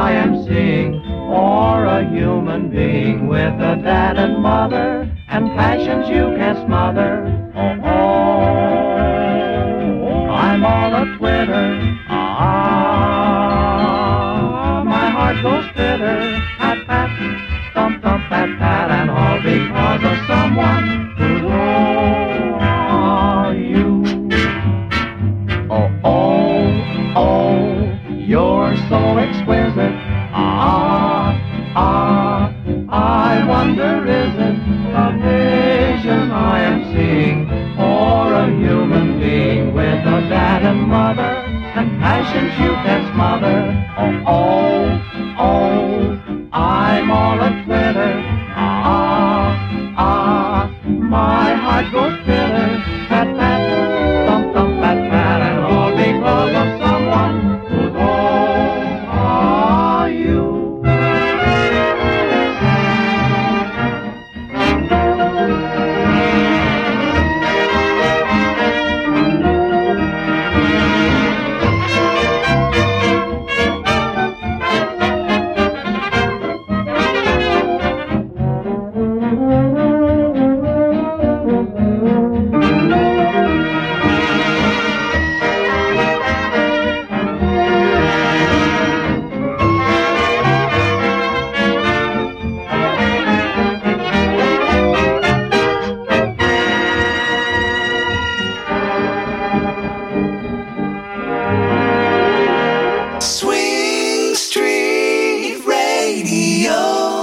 I am seeing, or a human being with a dad and mother and passions you can't smother. Oh, oh, I'm all a-twitter. Ah, my heart goes pitter, pat, pat, thump, thump, pat, pat, and all because of someone who's all you. Oh, oh, oh, you're so exquisite. Ah, ah, I wonder is it a vision I am seeing, or a human being with a dad and mother and passions you can smother? Oh, oh, oh, I'm all a-twitter. Ah, ah, my heart goes